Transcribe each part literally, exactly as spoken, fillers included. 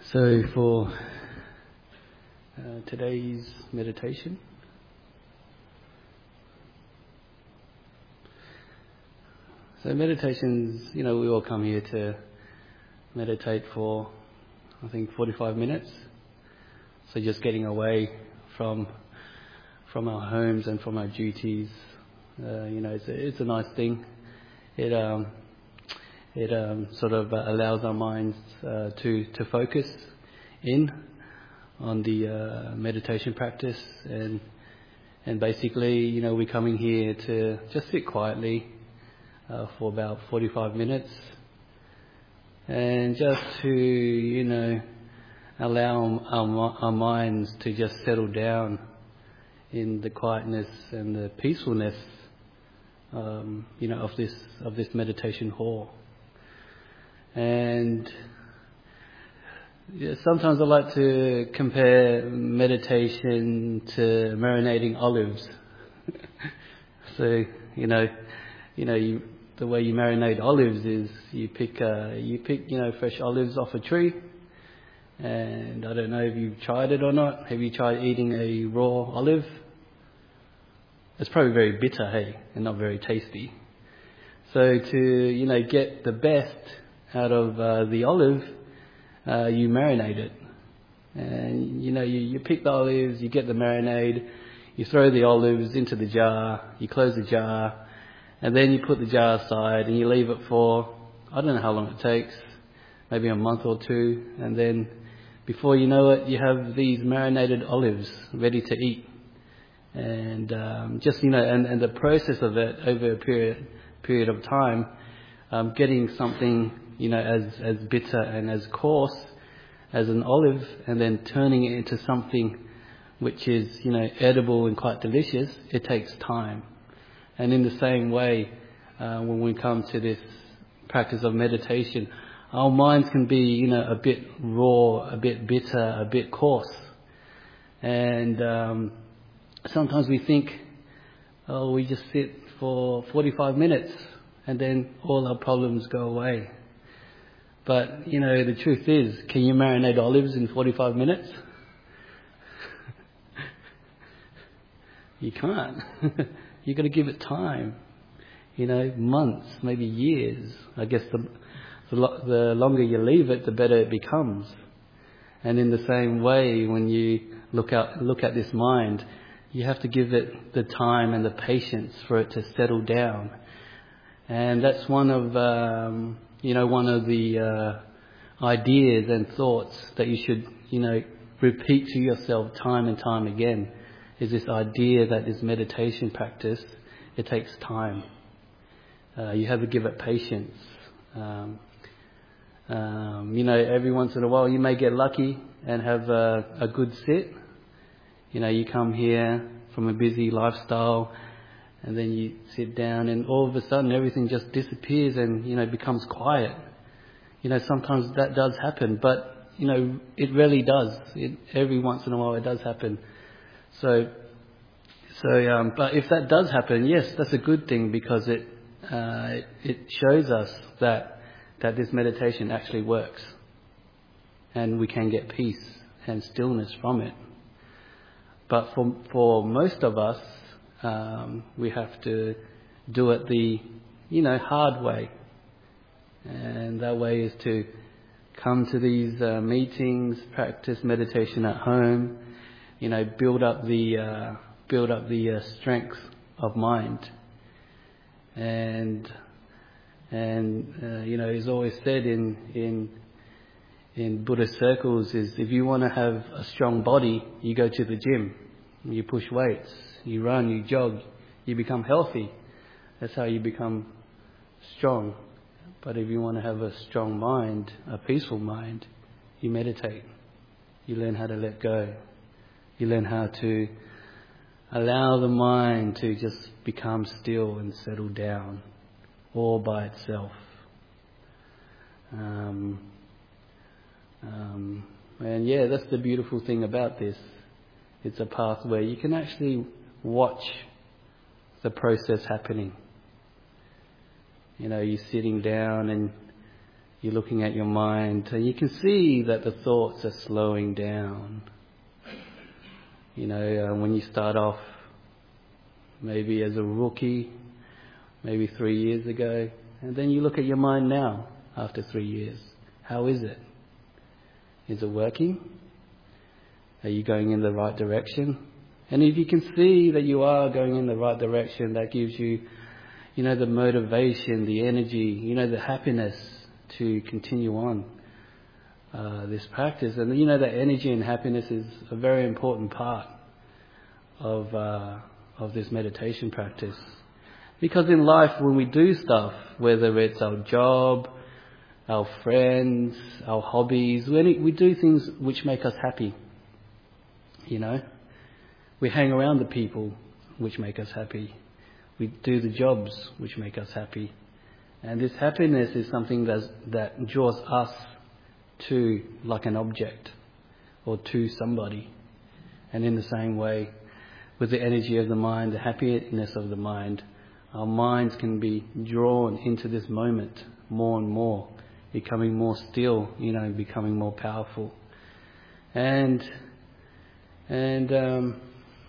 So for uh, today's meditation, so meditations, you know, we all come here to meditate for, I think, forty-five minutes. So just getting away from from our homes and from our duties, uh, you know, it's a, it's a nice thing. It um, it um, sort of uh, allows our minds uh, to to focus in on the uh, meditation practice, and and basically, you know, we're coming here to just sit quietly uh, for about forty-five minutes, and just to, you know, allow our, our minds to just settle down in the quietness and the peacefulness, um, you know, of this of this meditation hall. And yeah, sometimes I like to compare meditation to marinating olives. So, you know, you know, you, the way you marinate olives is you pick, uh, you pick, you know, fresh olives off a tree. And I don't know if you've tried it or not. Have you tried eating a raw olive? It's probably very bitter, hey, and not very tasty. So to, you know, get the best out of uh, the olive, uh, you marinate it. And, you know, you, you pick the olives, you get the marinade, you throw the olives into the jar, you close the jar, and then you put the jar aside and you leave it for, I don't know how long it takes, maybe a month or two, and then before you know it, you have these marinated olives ready to eat. And um, just, you know, and, and the process of it over a period period of time, um, getting something, you know, as, as bitter and as coarse as an olive, and then turning it into something which is, you know, edible and quite delicious, it takes time. And in the same way, uh, when we come to this practice of meditation, our minds can be, you know, a bit raw, a bit bitter, a bit coarse. And um, sometimes we think, oh, we just sit for forty-five minutes and then all our problems go away. But, you know, the truth is, can you marinate olives in forty-five minutes? You can't. You've got to give it time. You know, months, maybe years. I guess the, the, lo- the longer you leave it, the better it becomes. And in the same way, when you look out, look at this mind, you have to give it the time and the patience for it to settle down. And that's one of, um, you know, one of the uh, ideas and thoughts that you should, you know, repeat to yourself time and time again, is this idea that this meditation practice, it takes time. Uh, you have to give it patience. Um, um, you know, every once in a while you may get lucky and have a, a good sit. You know, you come here from a busy lifestyle and then you sit down and all of a sudden everything just disappears and, you know, becomes quiet. You know, sometimes that does happen, but, you know, it really does. It, every once in a while it does happen. So, so, um, but if that does happen, yes, that's a good thing, because it, uh, it, it shows us that, that this meditation actually works and we can get peace and stillness from it. But for for most of us, um, we have to do it the, you know, hard way. And that way is to come to these uh, meetings, practice meditation at home, you know, build up the uh, build up the uh, strength of mind. And and uh, you know, it's always said in in in Buddhist circles is, if you want to have a strong body, you go to the gym, you push weights, you run, you jog, you become healthy. That's how you become strong. But if you want to have a strong mind, a peaceful mind, you meditate. You learn how to let go. You learn how to allow the mind to just become still and settle down all by itself. Um, Um, and yeah, that's the beautiful thing about this. It's a path where you can actually watch the process happening. You know, you're sitting down and You're looking at your mind and you can see that the thoughts are slowing down. You know, uh, when you start off maybe as a rookie, maybe three years ago, and then you look at your mind now after three years. How is it? Is it working? Are you going in the right direction? And if you can see that you are going in the right direction, that gives you, you know, the motivation, the energy, you know, the happiness to continue on uh, this practice. And you know that energy and happiness is a very important part of uh, of this meditation practice. Because in life, when we do stuff, whether it's our job, our friends, our hobbies, we we do things which make us happy. You know, we hang around the people which make us happy. We do the jobs which make us happy. And this happiness is something that's, that draws us to like an object or to somebody. And in the same way, with the energy of the mind, the happiness of the mind, our minds can be drawn into this moment more and more, becoming more still, you know, becoming more powerful. And, and um,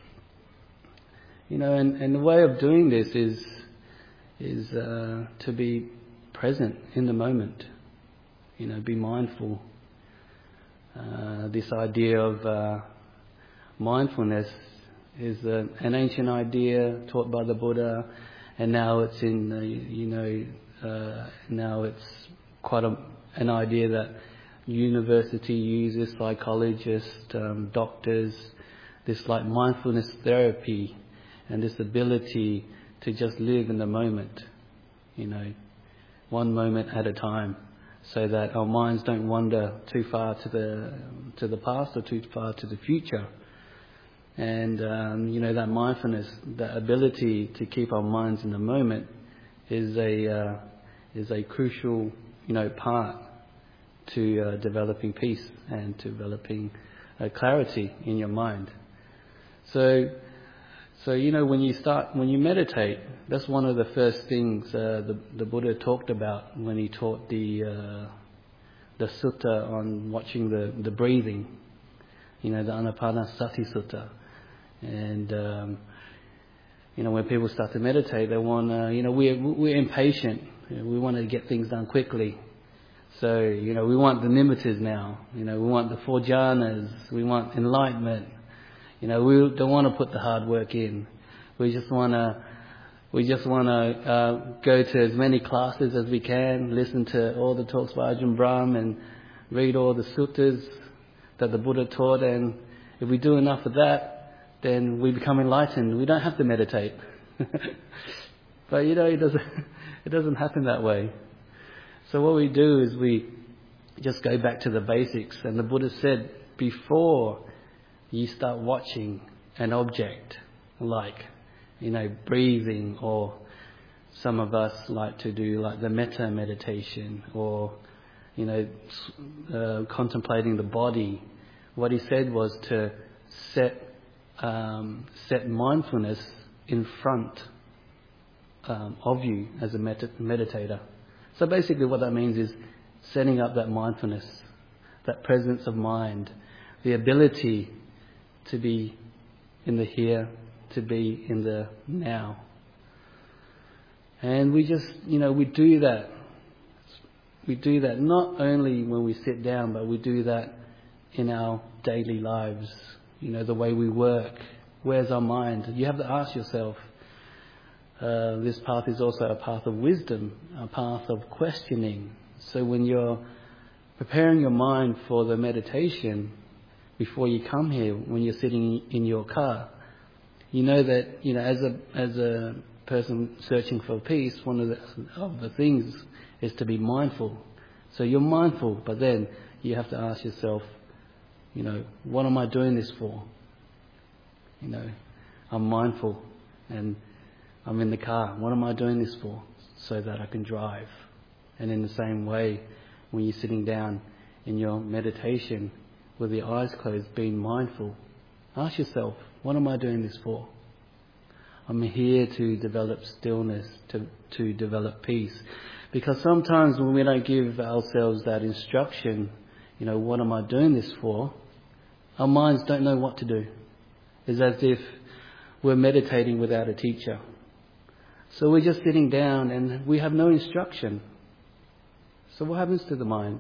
you know, and, and the way of doing this is is uh, to be present in the moment, you know, be mindful. Uh, this idea of uh, mindfulness is uh, an ancient idea taught by the Buddha, and now it's in, uh, you know, uh, now it's quite a, an idea that university uses, psychologists, um, doctors, this like mindfulness therapy and this ability to just live in the moment, you know, one moment at a time, so that our minds don't wander too far to the to the past or too far to the future. And um, you know, that mindfulness, that ability to keep our minds in the moment, is a uh, is a crucial, you know, part to uh, developing peace and developing uh, clarity in your mind. So. So, you know, when you start, when you meditate, that's one of the first things uh, the, the Buddha talked about when he taught the uh, the sutta on watching the, the breathing, you know, the Anapanasati sutta. And, um, you know, when people start to meditate, they want to, you know, we're, we're impatient. You know, we want to get things done quickly. So, you know, we want the nimittas now. You know, we want the four jhanas. We want enlightenment. You know, we don't want to put the hard work in. We just want to, we just want to uh, go to as many classes as we can, listen to all the talks by Ajahn Brahm, and read all the suttas that the Buddha taught. And if we do enough of that, then we become enlightened. We don't have to meditate. But you know, it doesn't, it doesn't happen that way. So what we do is we just go back to the basics. And the Buddha said, before you start watching an object like, you know, breathing, or some of us like to do like the metta meditation, or, you know, uh, contemplating the body. What he said was to set um, set mindfulness in front um, of you as a med- meditator. So basically what that means is setting up that mindfulness, that presence of mind, the ability to be in the here, to be in the now. And we just, you know, we do that. We do that not only when we sit down, but we do that in our daily lives. You know, the way we work. Where's our mind? You have to ask yourself, uh, this path is also a path of wisdom, a path of questioning. So when you're preparing your mind for the meditation, before you come here, when you're sitting in your car, you know that, you know, as a as a person searching for peace, one of the, of the things is to be mindful. So you're mindful, but then you have to ask yourself, you know, what am I doing this for? You know, I'm mindful and I'm in the car. What am I doing this for? So that I can drive. And in the same way, when you're sitting down in your meditation, with your eyes closed, being mindful, ask yourself, what am I doing this for? I'm here to develop stillness, to, to develop peace. Because sometimes when we don't give ourselves that instruction, you know, what am I doing this for? Our minds don't know what to do. It's as if we're meditating without a teacher. So we're just sitting down and we have no instruction. So what happens to the mind?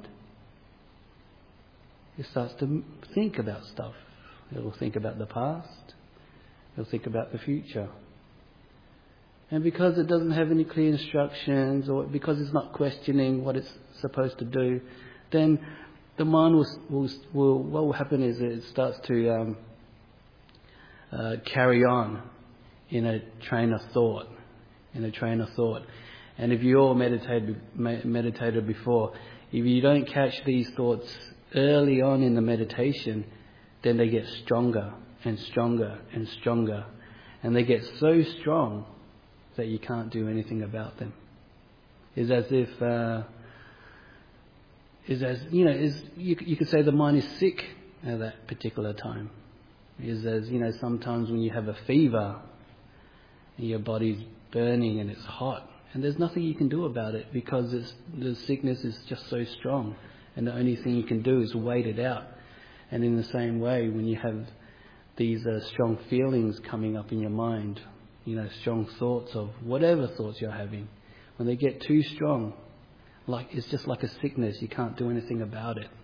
It starts to think about stuff. It will think about the past. It will think about the future. And because it doesn't have any clear instructions, or because it's not questioning what it's supposed to do, then the mind will, will, will what will happen is it starts to um, uh, carry on in a train of thought, in a train of thought. And if you all meditated, meditated before, if you don't catch these thoughts early on in the meditation, then they get stronger and stronger and stronger. And they get so strong that you can't do anything about them. It's as if, uh, is as, you know, is you, you could say the mind is sick at that particular time. Is as, you know, sometimes when you have a fever, and your body's burning and it's hot, and there's nothing you can do about it because it's, the sickness is just so strong. And the only thing you can do is wait it out. And in the same way, when you have these uh, strong feelings coming up in your mind, you know, strong thoughts of whatever thoughts you're having, when they get too strong, like it's just like a sickness, you can't do anything about it.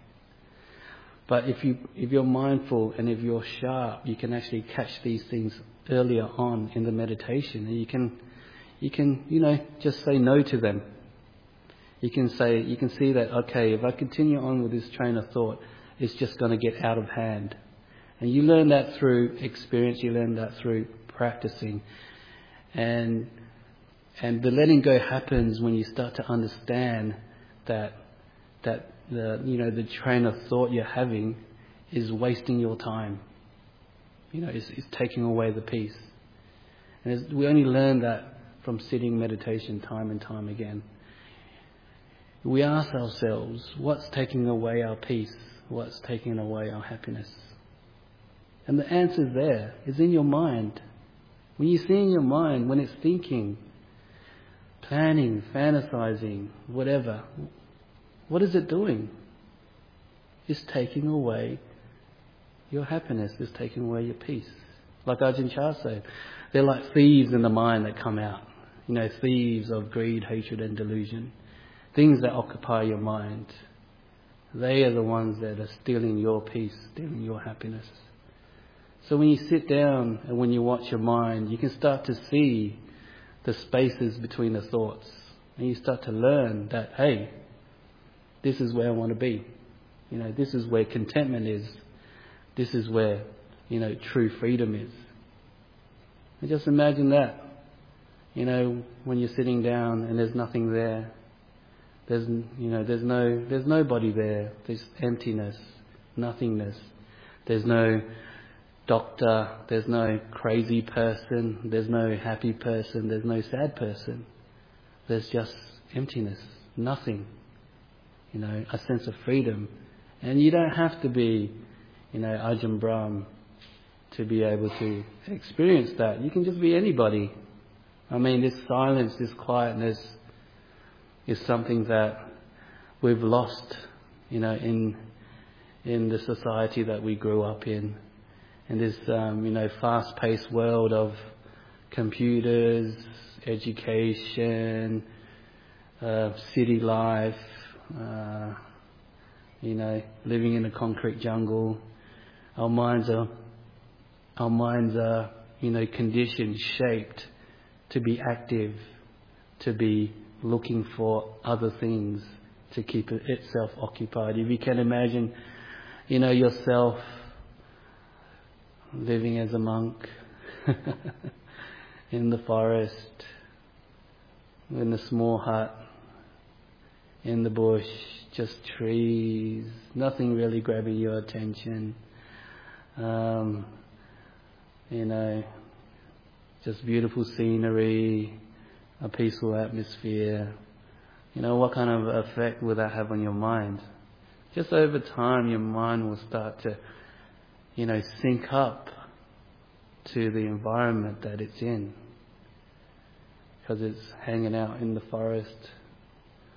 But if you if you're mindful and if you're sharp, you can actually catch these things earlier on in the meditation, and you can you can you know just say no to them. You can say, you can see that, okay, if I continue on with this train of thought, it's just going to get out of hand. And you learn that through experience, you learn that through practicing. And and the letting go happens when you start to understand that that the you know the train of thought you're having is wasting your time. You know, it's, it's taking away the peace. And it's, we only learn that from sitting meditation time and time again. We ask ourselves, what's taking away our peace? What's taking away our happiness? And the answer's there. It's in your mind. When you see in your mind, when it's thinking, planning, fantasizing, whatever, what is it doing? It's taking away your happiness. It's taking away your peace. Like Ajahn Chah said, they're like thieves in the mind that come out. You know, thieves of greed, hatred and delusion. Things that occupy your mind. They are the ones that are stealing your peace, stealing your happiness. So when you sit down and when you watch your mind, you can start to see the spaces between the thoughts. And you start to learn that, hey, this is where I want to be. You know, this is where contentment is. This is where, you know, true freedom is. And just imagine that. You know, when you're sitting down and there's nothing there. There's, you know, there's no, there's nobody there. There's emptiness, nothingness. There's no doctor. There's no crazy person. There's no happy person. There's no sad person. There's just emptiness, nothing. You know, a sense of freedom. And you don't have to be, you know, Ajahn Brahm to be able to experience that. You can just be anybody. I mean, this silence, this quietness is something that we've lost, you know, in in the society that we grew up in. In this, um, you know, fast-paced world of computers, education, uh, city life, uh, you know, living in a concrete jungle. Our minds are, our minds are, you know, conditioned, shaped to be active, to be looking for other things to keep it itself occupied. If you can imagine, you know, yourself living as a monk in the forest, in a small hut, in the bush, just trees, nothing really grabbing your attention. Um, you know, just beautiful scenery, a peaceful atmosphere. You know, what kind of effect will that have on your mind? Just over time, your mind will start to, you know, sync up to the environment that it's in. Because it's hanging out in the forest,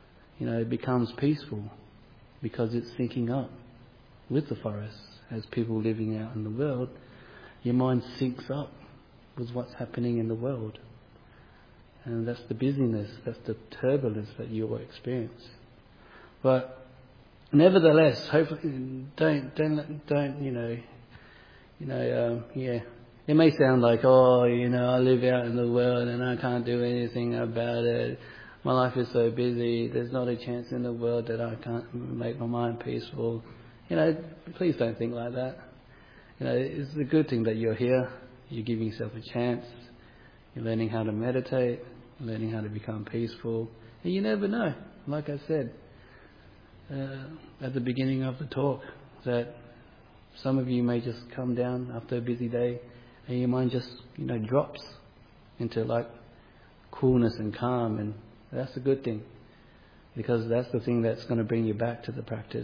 you know, it becomes peaceful because it's syncing up with the forest. As people living out in the world, your mind syncs up with what's happening in the world. And that's the busyness, that's the turbulence that you'll experience. But nevertheless, hopefully, don't, don't, don't, you know, you know, um, yeah. It may sound like, oh, you know, I live out in the world and I can't do anything about it. My life is so busy. There's not a chance in the world that I can't make my mind peaceful. You know, please don't think like that. You know, it's a good thing that you're here. You're giving yourself a chance. You're learning how to meditate, learning how to become peaceful. And you never know, like I said uh, at the beginning of the talk, that some of you may just come down after a busy day and your mind just, you know, drops into like coolness and calm, and that's a good thing, because that's the thing that's going to bring you back to the practice.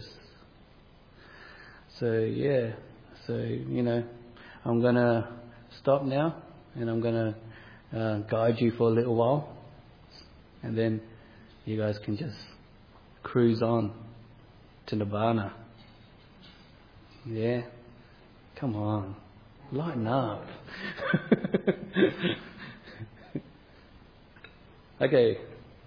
So yeah, so you know, I'm going to stop now and I'm going to uh, guide you for a little while, and then you guys can just cruise on to Nirvana. Yeah, come on, lighten up. Okay.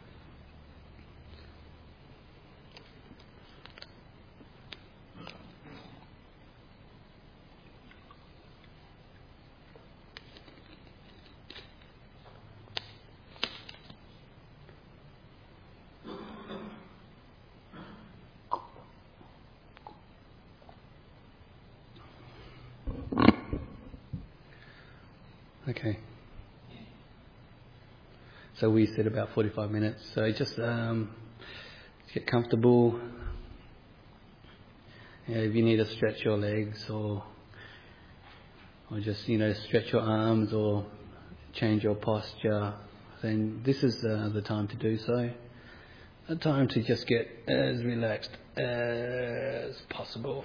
Okay. So we sit about forty-five minutes. So just um, get comfortable. You know, if you need to stretch your legs, or or just, you know, stretch your arms or change your posture, then this is uh, the time to do so. A time to just get as relaxed as possible.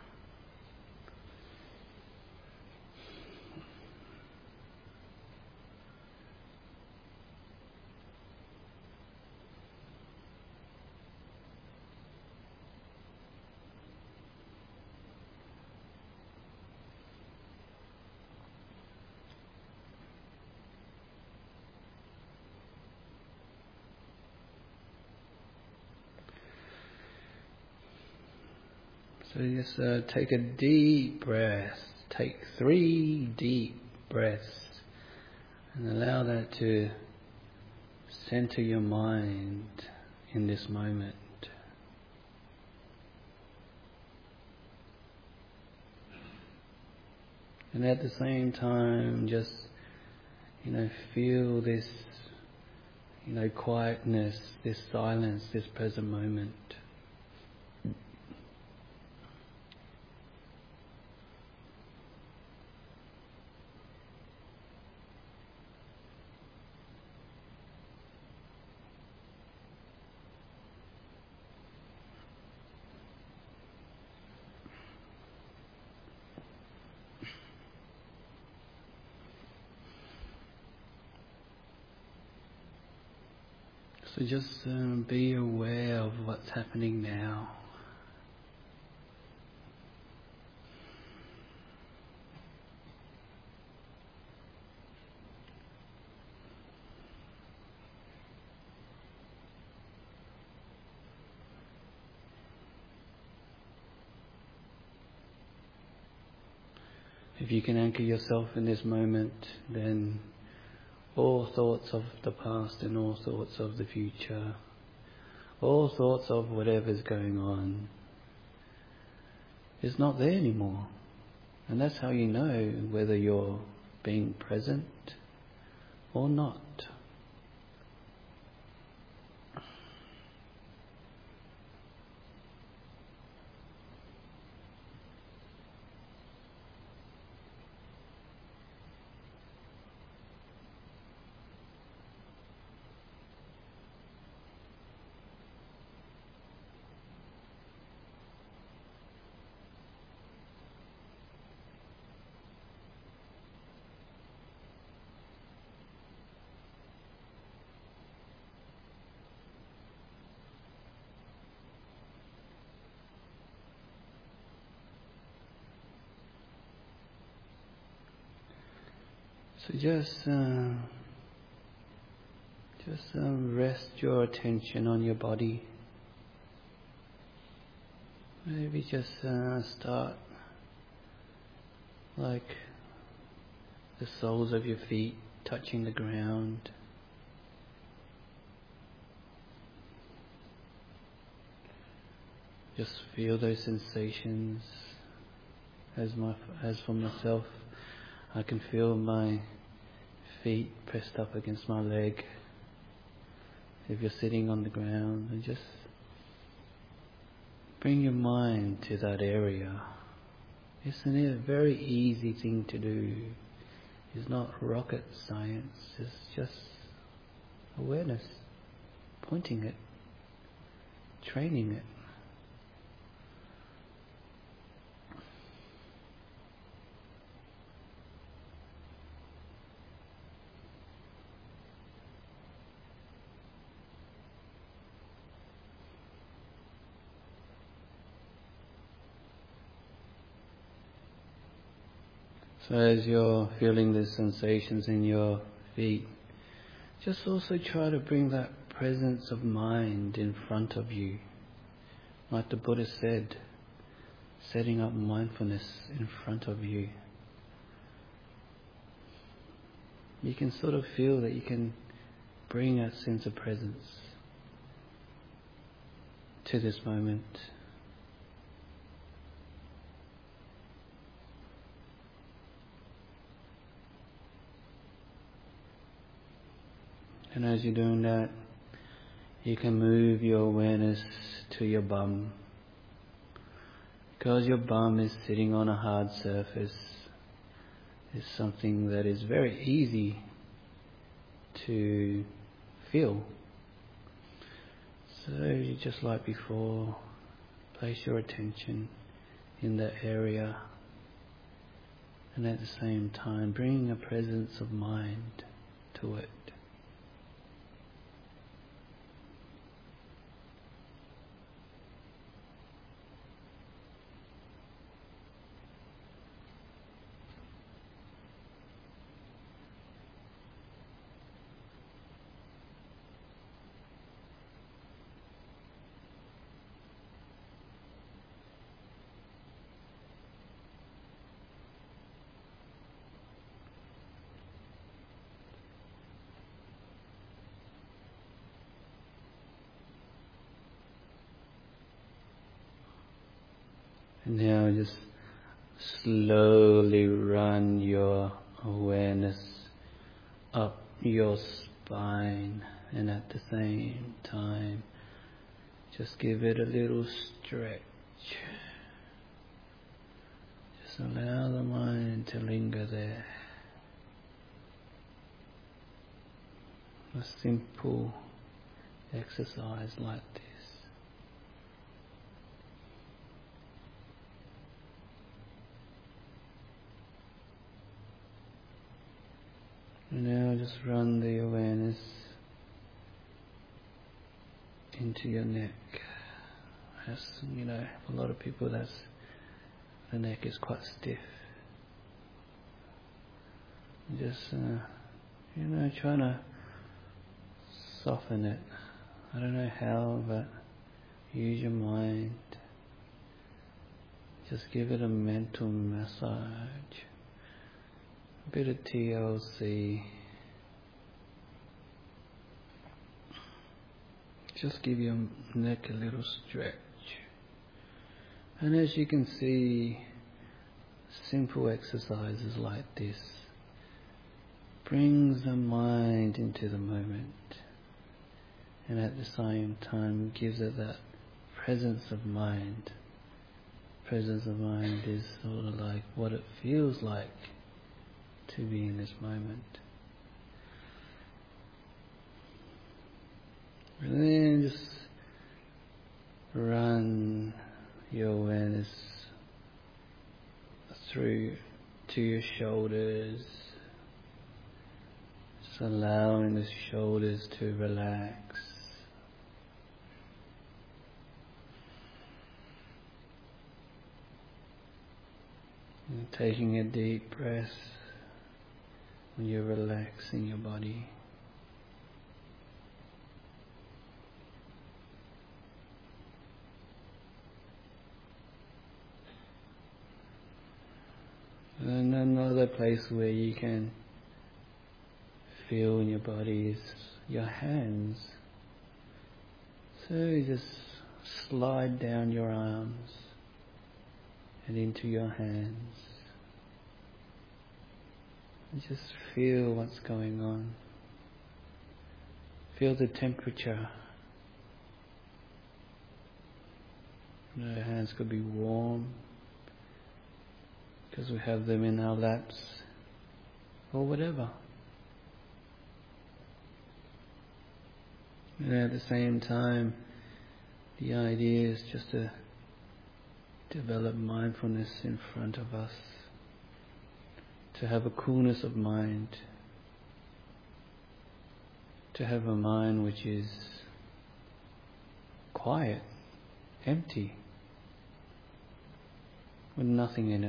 So just uh, take a deep breath. Take three deep breaths and allow that to center your mind in this moment. And at the same time, just, you know, feel this, you know, quietness, this silence, this present moment. So just um, be aware of what's happening now. If you can anchor yourself in this moment, then all thoughts of the past and all thoughts of the future, all thoughts of whatever's going on, is not there anymore. And that's how you know whether you're being present or not. So just uh, just um, rest your attention on your body. Maybe just uh, start like the soles of your feet touching the ground. Just feel those sensations. As my as for myself, I can feel my feet pressed up against my leg. If you're sitting on the ground, and just bring your mind to that area. It's a very easy thing to do. It's not rocket science. It's just awareness, pointing it, training it. So as you're feeling the sensations in your feet, just also try to bring that presence of mind in front of you. Like the Buddha said, setting up mindfulness in front of you. You can sort of feel that you can bring that sense of presence to this moment. And as you're doing that, you can move your awareness to your bum. Because your bum is sitting on a hard surface, it's something that is very easy to feel. So you just like before, place your attention in that area, and at the same time bring a presence of mind to it. And now just slowly run your awareness up your spine, and at the same time just give it a little stretch. Just allow the mind to linger there. A simple exercise like this. And now just run the awareness into your neck. As you know, for a lot of people, that's the neck is quite stiff. Just uh, you know, trying to soften it. I don't know how, but use your mind. Just give it a mental massage. A bit of T L C. Just give your neck a little stretch. And as you can see, simple exercises like this brings the mind into the moment, and at the same time gives it that presence of mind. Presence of mind is sort of like what it feels like to be in this moment. And then just run your awareness through to your shoulders, just allowing the shoulders to relax. And taking a deep breath when you're relaxing your body. And another place where you can feel in your body is your hands. So you just slide down your arms and into your hands. And just feel what's going on. Feel the temperature. The hands could be warm because we have them in our laps or whatever. And at the same time, the idea is just to develop mindfulness in front of us, to have a coolness of mind, to have a mind which is quiet, empty, with nothing in it.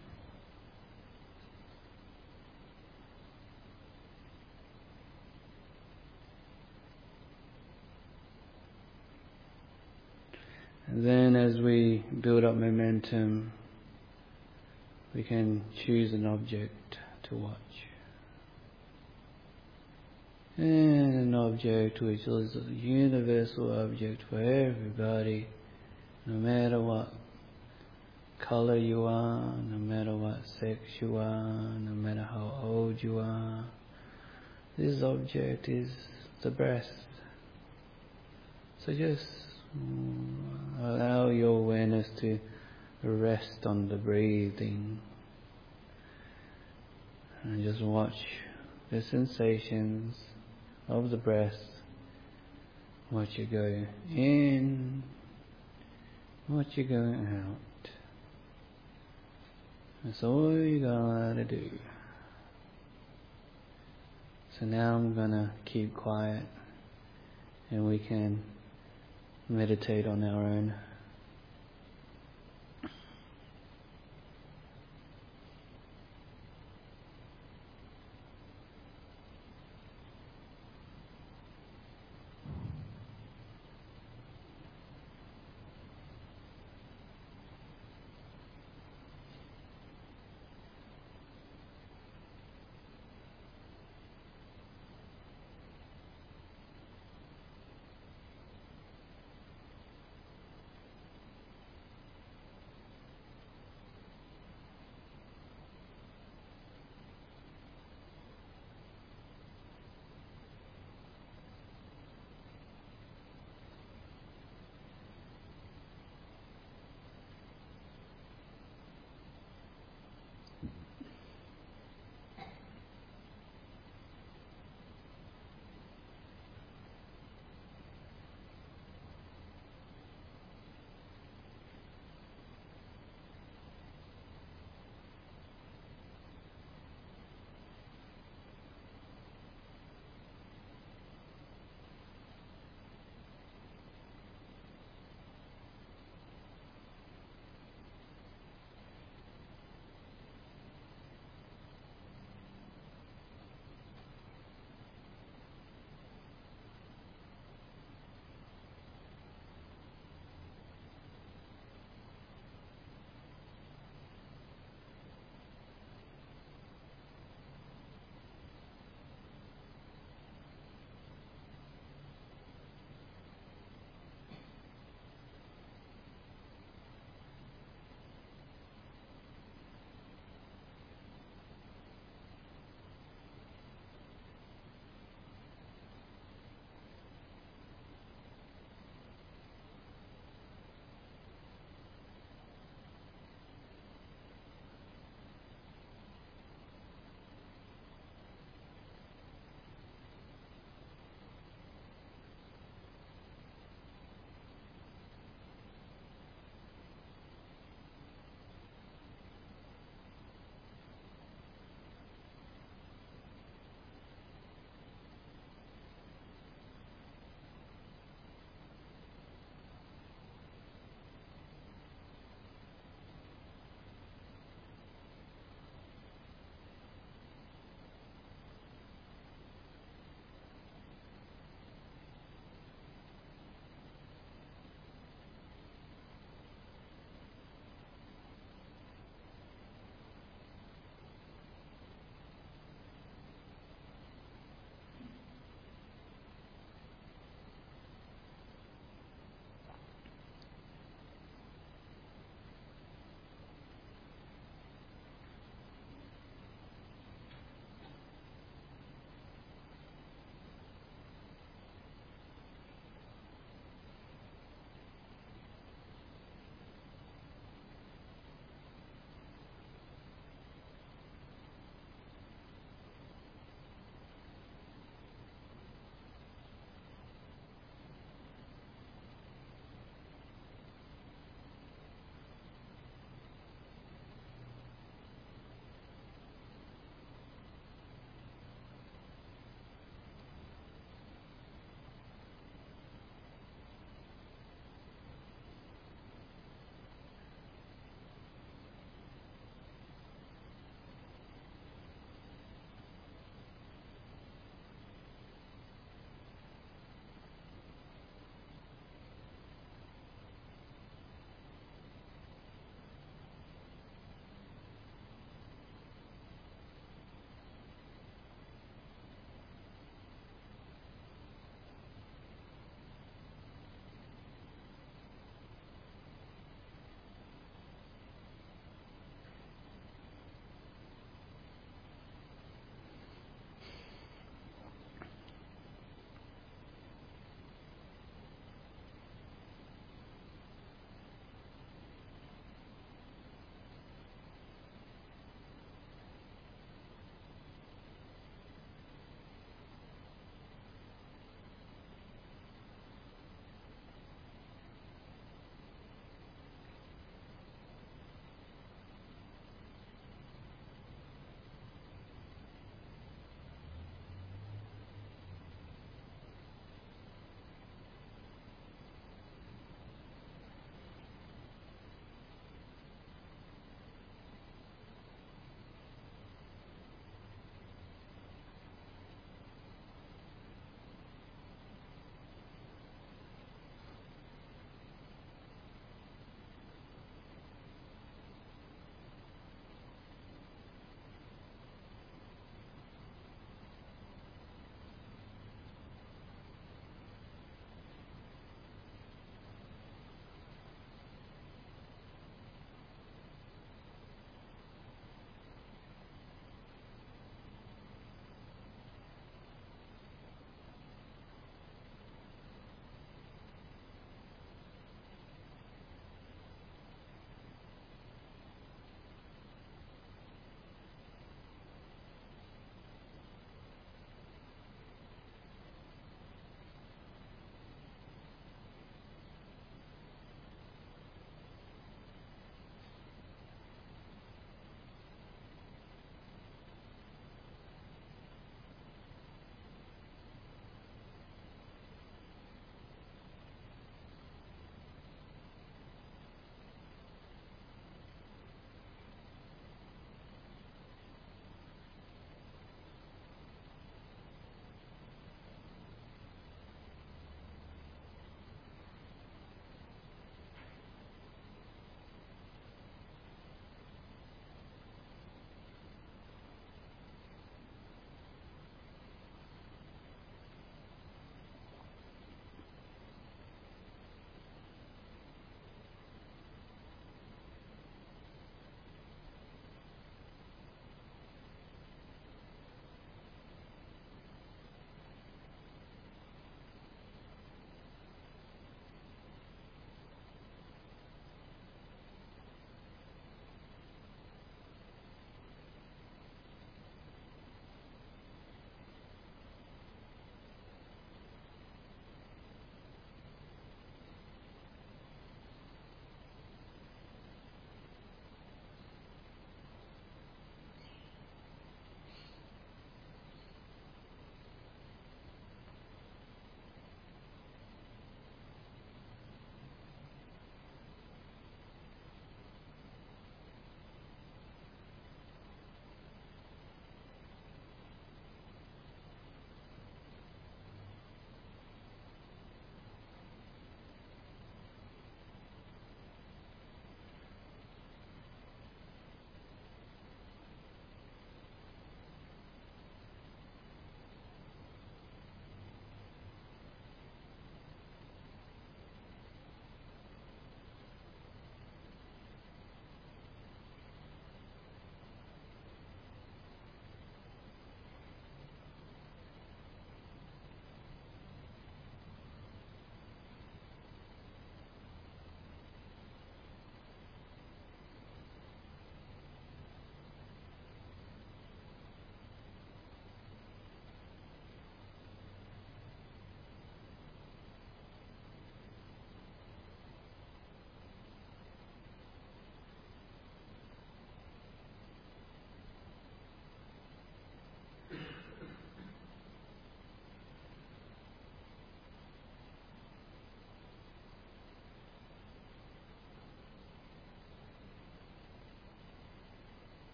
And then as we build up momentum, we can choose an object to watch. And an object which is a universal object for everybody, no matter what color you are, no matter what sex you are, no matter how old you are. This object is the breath. So just allow your awareness to rest on the breathing and just watch the sensations of the breath, what you go in, what you go out. That's all you gotta do. So now I'm gonna keep quiet and we can meditate on our own.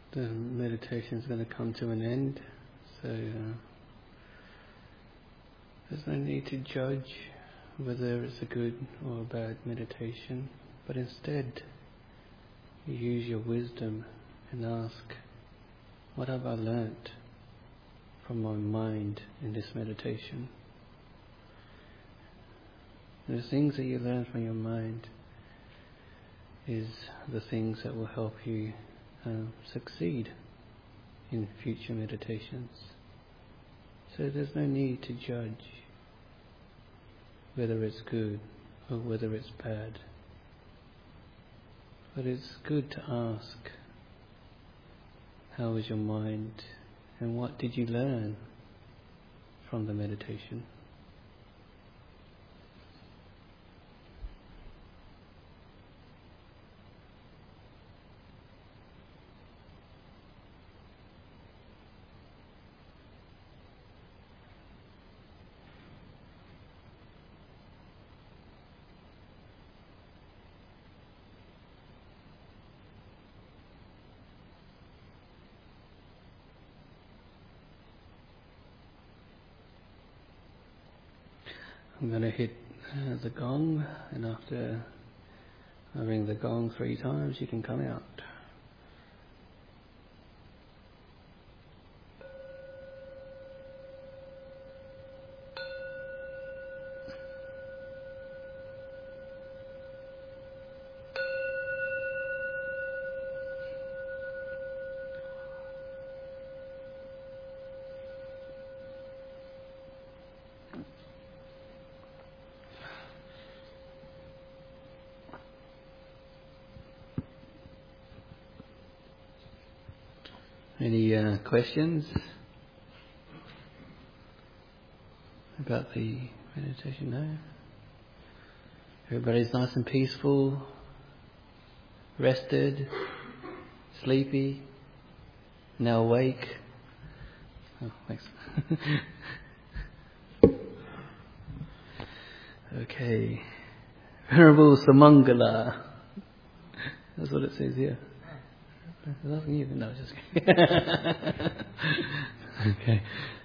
the meditation is going to come to an end. So uh, there's no need to judge whether it's a good or a bad meditation, but instead you use your wisdom and ask, what have I learnt from my mind in this meditation? The things that you learn from your mind is the things that will help you uh, succeed in future meditations. So there's no need to judge whether it's good or whether it's bad. But it's good to ask, how is your mind and what did you learn from the meditation? I'm going to hit uh, the gong, and after I ring the gong three times, you can come out. Any uh, questions about the meditation? No? Everybody's nice and peaceful, rested, sleepy, now awake. Oh, thanks. Okay. Venerable Samangala. That's what it says here. Is that you? No, just kidding. Okay.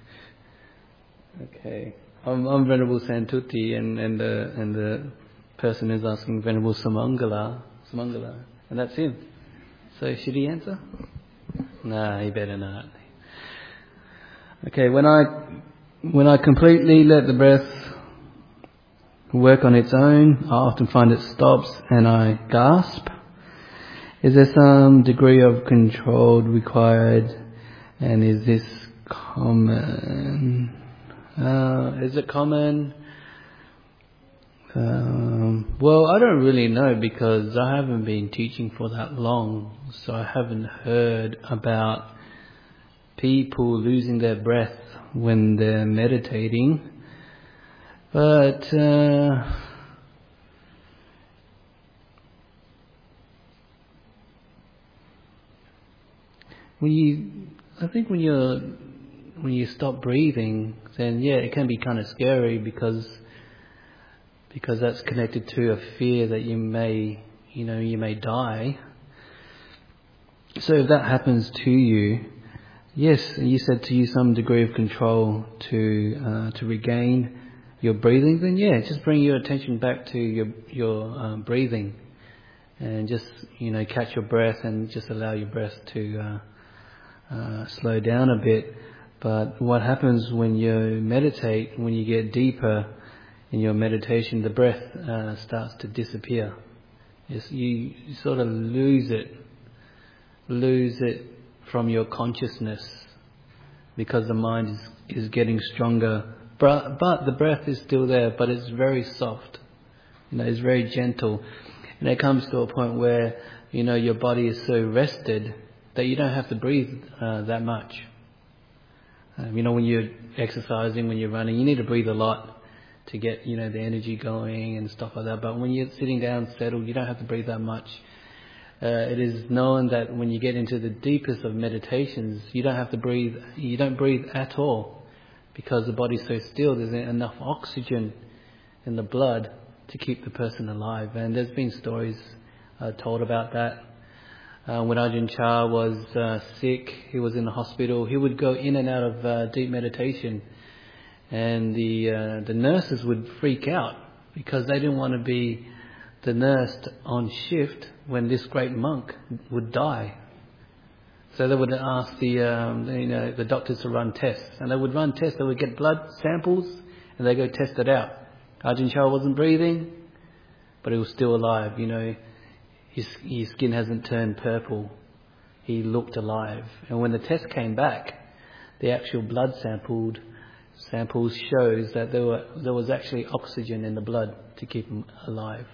Okay. I'm, I'm Venerable Santuti, and and the and the person is asking Venerable Samangala, Samangala, and that's him. So should he answer? Nah, he better not. Okay. When I when I completely let the breath work on its own, I often find it stops and I gasp. Is there some degree of control required, and is this common? Uh, is it common? Um, well, I don't really know because I haven't been teaching for that long, so I haven't heard about people losing their breath when they're meditating. But uh, when you, I think when you're when you stop breathing, then yeah, it can be kind of scary because because that's connected to a fear that you may, you know, you may die. So if that happens to you, yes, you said to use some degree of control to uh, to regain your breathing, then yeah, just bring your attention back to your your um, breathing, and just, you know, catch your breath and just allow your breath to uh, uh, slow down a bit. But what happens when you meditate, when you get deeper in your meditation, the breath uh, starts to disappear. It's, you, you sort of lose it, lose it from your consciousness because the mind is, is getting stronger. But, but the breath is still there, but it's very soft. You know, it's very gentle. And it comes to a point where, you know, your body is so rested that you don't have to breathe uh, that much. Um, you know, when you're exercising, when you're running, you need to breathe a lot to get, you know, the energy going and stuff like that. But when you're sitting down settled, you don't have to breathe that much. Uh, it is known that when you get into the deepest of meditations, you don't have to breathe, you don't breathe at all because the body's so still. There's enough oxygen in the blood to keep the person alive. And there's been stories uh, told about that. Uh, when Ajahn Chah was uh, sick, he was in the hospital, he would go in and out of uh, deep meditation. And the uh, the nurses would freak out because they didn't want to be the nurse on shift when this great monk would die. So they would ask the um, you know the doctors to run tests, and they would run tests. They would get blood samples, and they go test it out. Ajahn Chah wasn't breathing, but he was still alive. You know, his his skin hasn't turned purple. He looked alive. And when the test came back, the actual blood sampled samples shows that there were there was actually oxygen in the blood to keep him alive.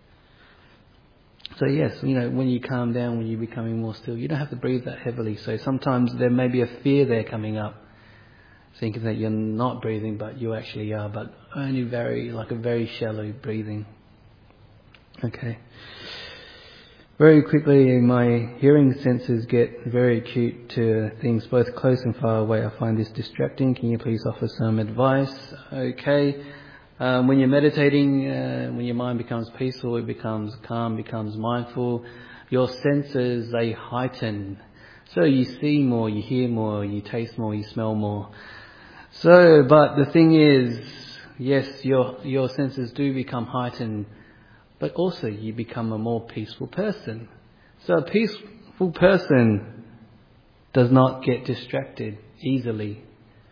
So yes, you know, when you calm down, when you're becoming more still, you don't have to breathe that heavily. So sometimes there may be a fear there coming up, thinking that you're not breathing, but you actually are, but only very, like a very shallow breathing. Okay. Very quickly, my hearing senses get very acute to things both close and far away. I find this distracting. Can you please offer some advice? Okay. Um, when you're meditating, uh, when your mind becomes peaceful, it becomes calm, becomes mindful. Your senses, they heighten. So you see more, you hear more, you taste more, you smell more. So, but the thing is, yes, your your senses do become heightened, but also you become a more peaceful person. So a peaceful person does not get distracted easily.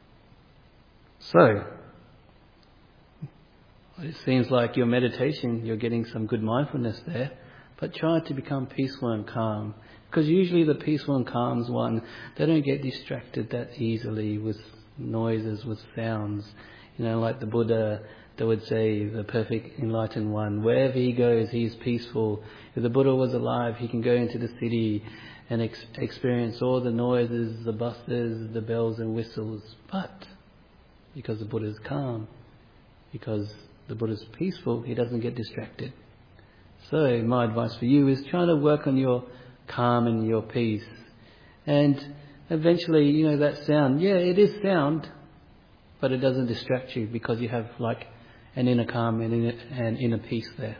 So, it seems like your meditation, you're getting some good mindfulness there, but try to become peaceful and calm. Because usually the peaceful and calm one, they don't get distracted that easily with noises, with sounds. You know, like the Buddha, they would say, the perfect enlightened one, wherever he goes, he is peaceful. If the Buddha was alive, he can go into the city and ex- experience all the noises, the buses, the bells and whistles. But because the Buddha is calm, because the Buddha is peaceful, he doesn't get distracted. So my advice for you is try to work on your calm and your peace. And eventually, you know, that sound, yeah, it is sound, but it doesn't distract you because you have like an inner calm and inner, and inner peace there.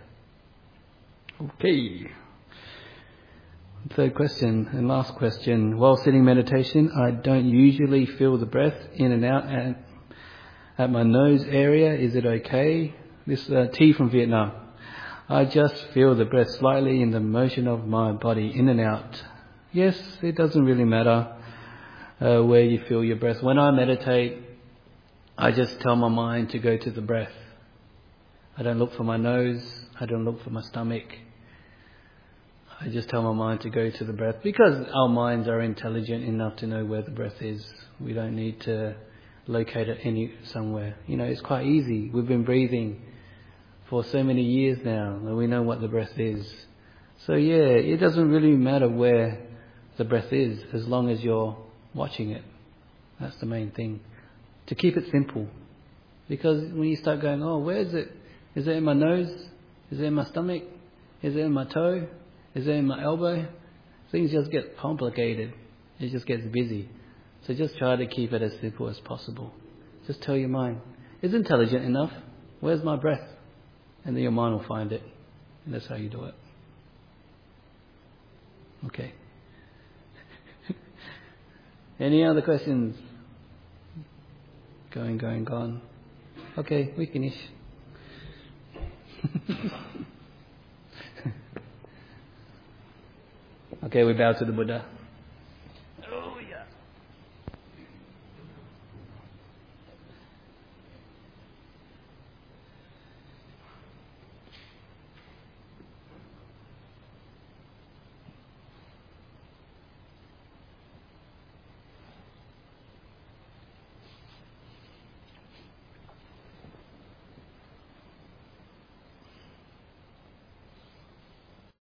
Okay. Third question and last question. While sitting meditation, I don't usually feel the breath in and out and at my nose area. Is it okay? This uh, T from Vietnam. I just feel the breath slightly in the motion of my body in and out. Yes, it doesn't really matter uh, where you feel your breath. When I meditate, I just tell my mind to go to the breath. I don't look for my nose. I don't look for my stomach. I just tell my mind to go to the breath because our minds are intelligent enough to know where the breath is. We don't need to locate it any somewhere. You know, it's quite easy. We've been breathing for so many years now, and we know what the breath is. So yeah, it doesn't really matter where the breath is, as long as you're watching it. That's the main thing. To keep it simple. Because when you start going, oh, where is it? Is it in my nose? Is it in my stomach? Is it in my toe? Is it in my elbow? Things just get complicated. It just gets busy. So just try to keep it as simple as possible. Just tell your mind, it's intelligent enough. Where's my breath? And then your mind will find it. And that's how you do it. Okay. Any other questions? Going, going, gone. Okay, we finish. Okay, we bow to the Buddha.